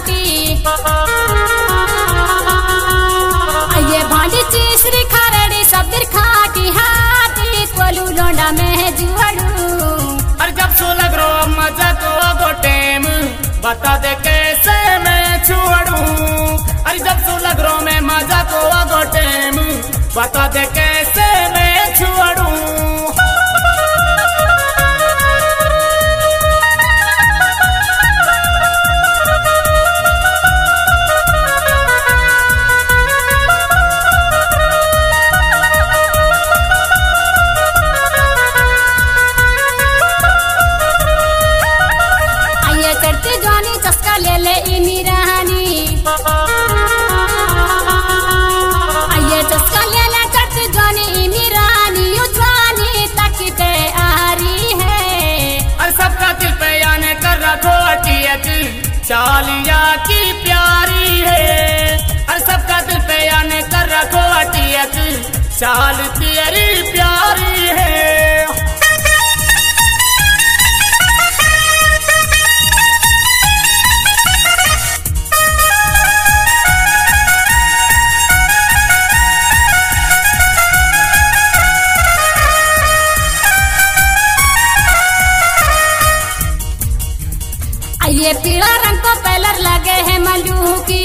घाटी ये भांडी चीसरी खरड़ी सब दिर खाटी हाटी कोलू लोंडा में जुआड़ू। और जब सो लग रो मजा को गो टेम बता दे कैसे मैं छोड़ू। अरे जब सो लग रो मैं मजा को गो टेम बता दे कैसे मैं छोड़ू। ले ले इनी रानी आइए चस्का ले ले चट जानी इनी रानी उजवानी तकते आ रही है। और सबका दिल पे आने कर रखो अटियत चालिया की प्यारी है। और सबका दिल पे आने कर रखो अटियत चाल तेरी प्यारी है। ये पीला रंग को पेलर लगे है मलू की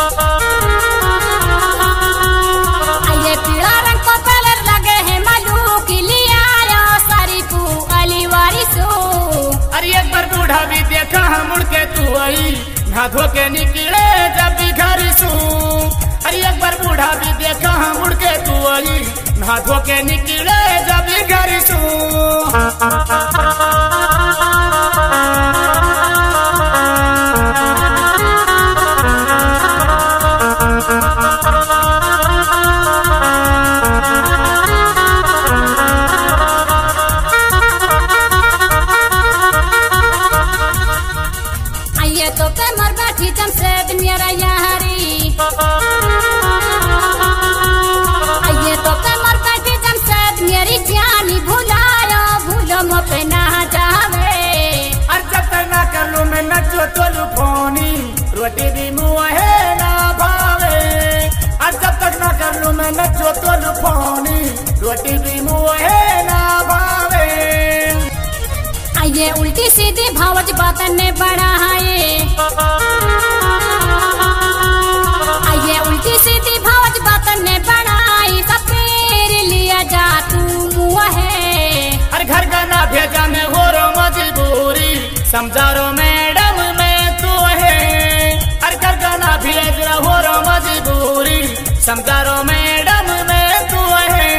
ये पीला रंग को पेलर लगे है मलू की लिया सारी पू अली वारिसो। अरे एक बार बूढ़ा भी देखा मुड़ के तू आई ना धो के निकले जब भी घर सू। अरे एक बार बूढ़ा भी देखा मुड़ के तू आई ना धो के निकले जब भी घर सू। तो पे मर बैठी जमशेद मेरा यारी ये तो पे मर बैठी जमशेद मेरी जानी भुलायो भूलो मो पे ना जावे। और जब तक ना कर लूं मैं नचो तो फोनी रोटी भी मुँहे ना भावे। और जब तक ना कर लूं मैं नचो तो फोनी रोटी भी मुँहे ना भावे। ये उल्टी सीधी भावज बातन ने बढ़ाए ये उल्टी सीधी भावज बातन ने बढ़ाई सपेर लिया जा तू है। अरे घर का ना भेजा में हो रो मजबूरी समझा रो मैडम मैं तू है। अरे घर का ना भेज हो रो मजबूरी समझा रो मैडम मैं तू है।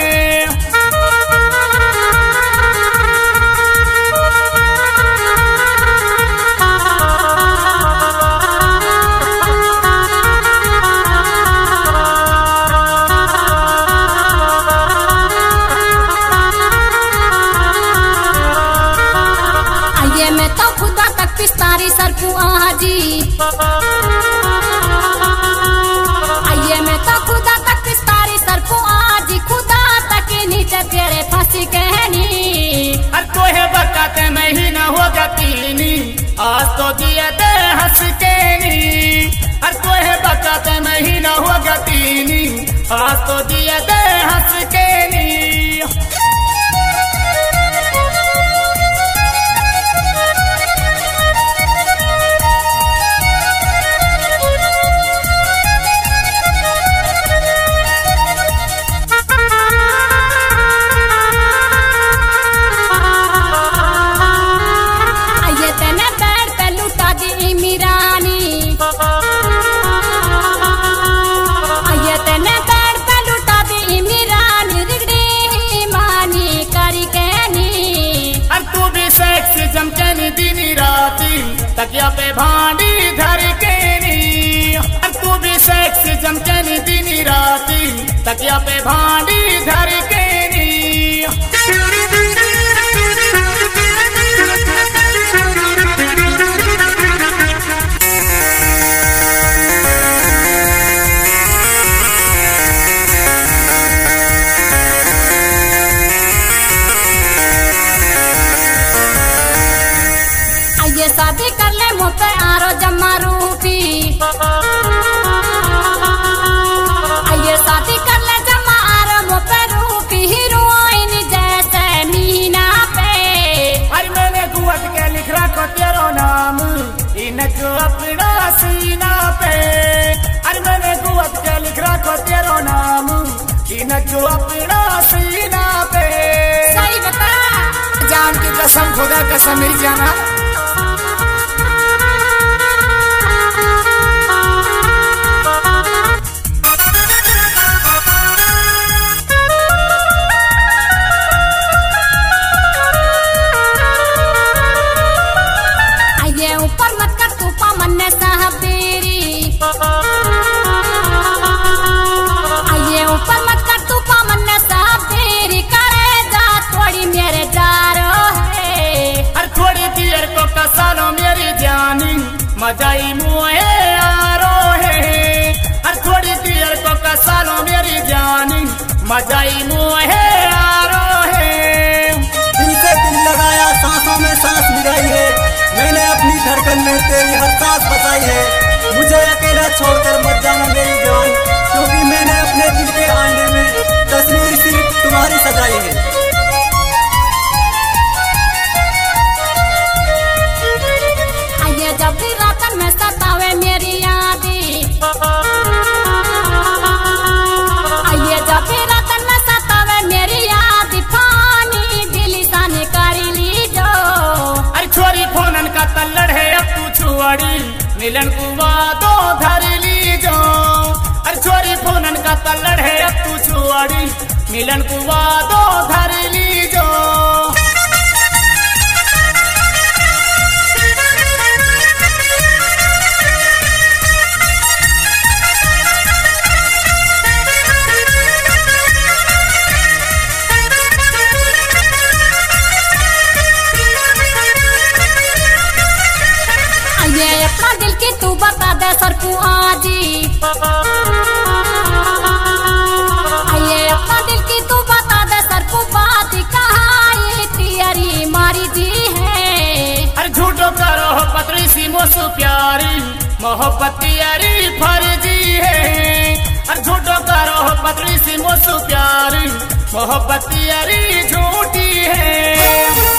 मैं तो खुदा तक पिस्तारी सरपू आजी आइए मैं तो खुदा तक पिस्तारी सरपू आजी खुदा तक नीचे तेरे फांसी कहनी। और तोहे बकाते में ही न हो गतीनी आज तो दिए दे हंस के नी। और तोहे बकाते में ही न हो गतीनी आज तो दिए दे हंस के नी। सीना जो अपना सीना पे। सही बता। जान की कसम खुदा कसम ही जाना। आइए ऊपर मत कर तू पामन ने साहबेरी। आइए ऊपर मत कर तू पामन ने साहबेरी। करे जा थोड़ी मेरे जारो है। अरे थोड़ी देर को कसालो मेरी जानी मजाई मुए आरो है। अरे थोड़ी देर को कसालो मेरी जानी मजाई मुए आरो है। दिल से दिल लगाया सांसों में सांस मिलाई है। मैंने अपनी धड़कन में तेरी हर सांस बसाई है। मुझे अकेला छोड़कर मत जाना मेरी जान, क्योंकि मैंने अपने दिल के आईने में तस्वीर सिर्फ तुम्हारी सजाई है। आइए जब भी रात में सतावे मेरी यादें। आइए जब भी रात में सतावे मेरी याद। पानी दिल साने करी ली जो। अरे छोरी फोनन का तल्लड़ है अब तू छुआड़ी मिलन कुआ दो धर ली जो। अरे छोरी फोनन का तल्लड़ है अब तू छुआड़ी मिलन कुआ दो धर ली जो। आइए अपना दिल की तू बता दे सरकू आजी। आइए अपना दिल की तू बता दे सरकू बात। कहाँ ये तियारी मारी जी है। अरे झूठो करो पतरी सी मोसू प्यारी मोहब्बत यारी फर्जी है। अरे झूठो करो पतरी सी मोसू प्यारी मोहब्बत यारी झूठी है।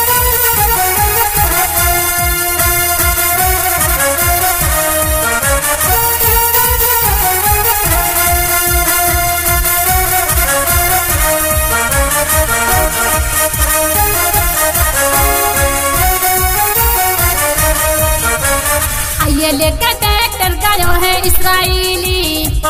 आइए लेकर ट्रैक्टर गयो है इसराइली।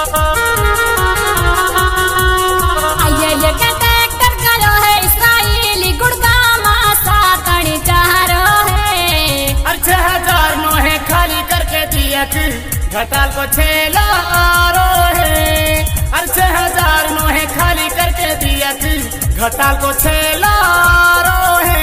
आइए लेकर ट्रैक्टर गयो है इसराइली। गुड़गामा साकड़ी चारो है। अरे 6000 नो है खाली करके दिया कि घटाल को 6 लारो है। अरे 6000 नो है खाली करके दिया कि घटाल को 6 लारो है।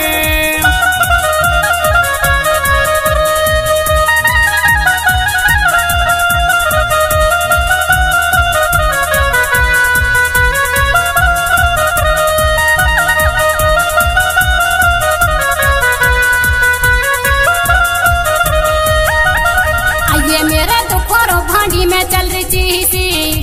आइए मेरे दुखोरो भांडी में चल रही चीसी।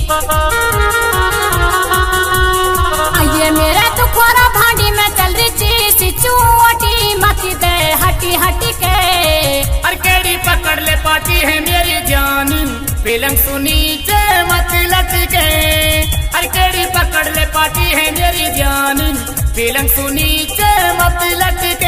आइए मेरे दुखोरो भांडी में चल रही चीसी। चोटी मत दे हटी हटी के। अरे केड़ी पकड़ ले पाटी है मेरी जानी पलंग सुनी चे मत लटके। अरे केड़ी पकड़ ले पाटी है मेरी जानी पलंग सुनी चे मत लटके।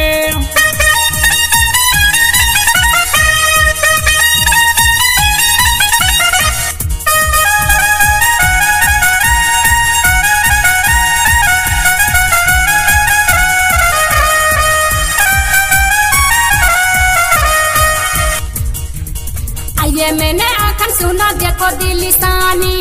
आइए मैंने आखन सुना देखो दिलिसानी।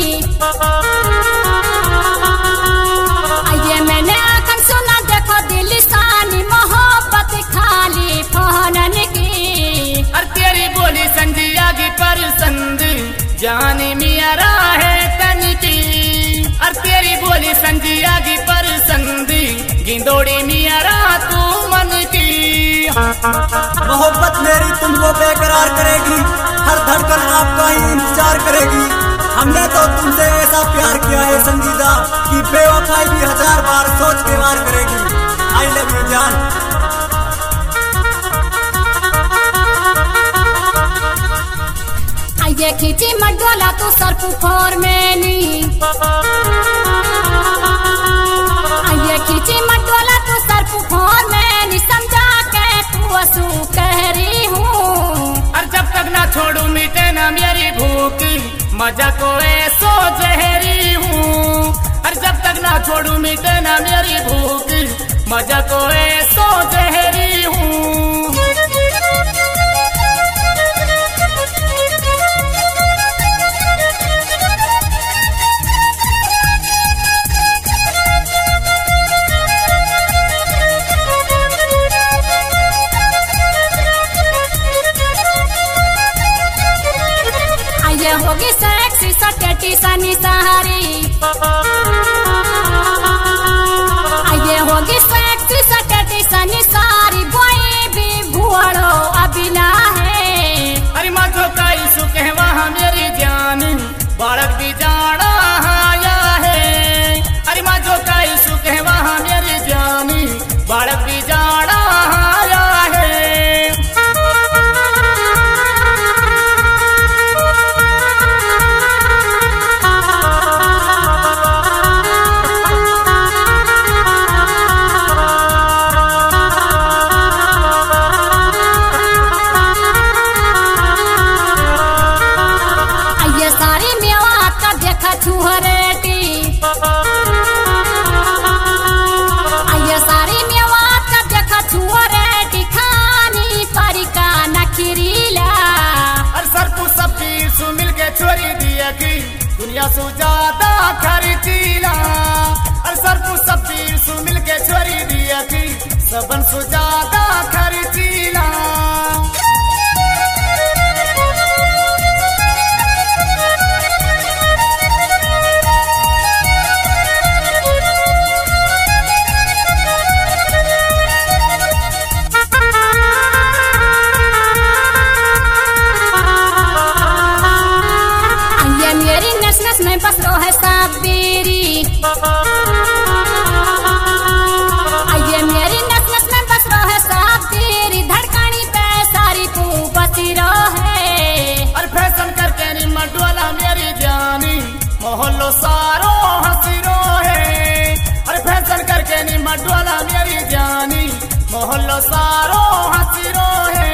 आइए मैंने आखन सुना देखो दिलिसानी। मोहब्बत खाली फोनन की। अरे तेरी बोली संजिया की परसंद जानी मियारा है तन की। अरे तेरी बोली संजिया की परसंद गिंदोड़ी मियारा तू मन की। मोहब्बत मेरी तुमको बेकरार करेगी, हर धड़कन आपका ही इंतजार करेगी। हमने तो तुमसे ऐसा प्यार किया है संजीदा कि बेवफाई भी 1000 बार सोच के वार करेगी। आई लव यू जान। आइए खींची मडोला तू सरपू फोर में नी आइए खींची मडोला तू सरपू फोर में नी समझा के तू असू कह रही हूँ। और जब तक ना छोड़ू मिटे ना मेरी भूख मजा को ऐसो जहरी हूँ। और जब तक ना छोड़ू मिटे ना मेरी भूख मजा को ऐसो जहरी हूँ। आइए होगी सेक्सी सटेटी सनी सहारी आइए होगी सेक्सी सटेटी सनी सारी बोई भी भुआड़ो अबिला है। अरे माँ जो काई सु कहवा मेरी जान बालक भी जाना आया है। अरे माँ जो काई सु कहवा मेरी जान बालक भी जाना आया है। सारी मेवा का देखा छुहरेटी आइए सारी मेवा का देखा छुहरेटी खानी परी का नखरीला। और सरपू सब पीर सु मिल के छोरी दिया की दुनिया सु ज्यादा खर्चीला। और सरपू सब पीर सु मिल के छोरी दिया की सबन सु ज्यादा खर्चीला। मेरी नस नस में बस रो है साबेरी आइए मेरी नस नस में बस रो है साबेरी धड़कनी पे सारी तू बसी रो है। और फैशन करके नी मडवाला मेरी जानी मोहल्लो सारो हसीरो है। और फैशन करके नी मडवाला मेरी जानी मोहल्लो सारो हसीरो है।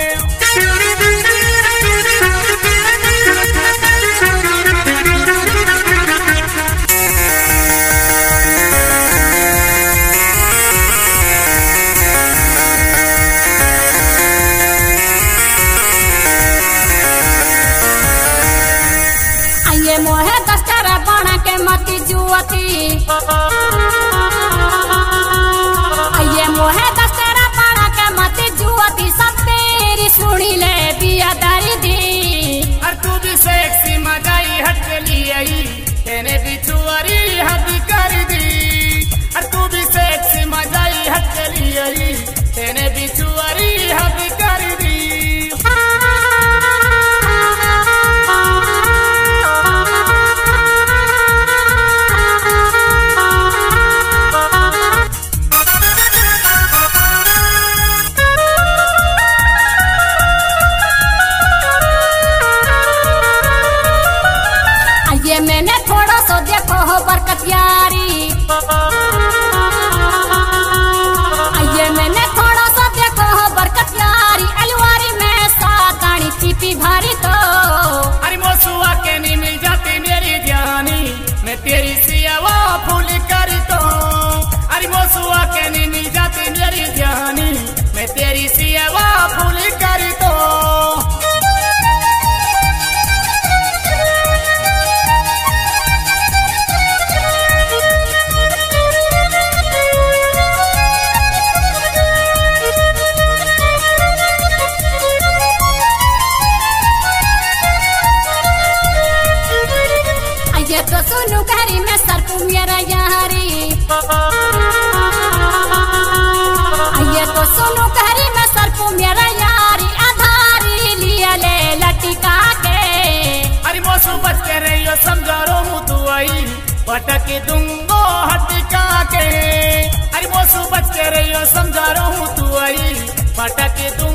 आइए मोहे दस्तारा बना के मती जुआती आइए मोहे दस्तारा बना के मती जुआती सब तेरी सुनी ले बिया दारी दी। और तू भी सेक्सी मजाई हट लिया तेने भी चुअरी हद कर दी। और तू भी सेक्सी मजाई हट लिया तेने भी चुअरी हद कर दी। आइए मैंने थोड़ा सो देखो हो बरकत यारी आइए मैंने थोड़ा सा देखो हो बरकत यारी अलवारी में सातानी पीपी भारी तो। अरे मोसुआ के नहीं मिल जाती मेरी जानी मैं तेरी सियावा फूल करी तो। अरे मोसुआ के नहीं मिल जाती मेरी जानी मैं तेरी सियावा फूल करी तो। आइए तो सुनु करी में सरपू मेरा यारी आइए तो सुनु करी में सरपू मेरा यारी आधारी लिया ले लटिका के। अरे मोसू बच के रहियो समझो रो तू आई पटक दूंगो हटिका के। अरे मोसू बच के रहियो समझो रो तू आई पटक दूं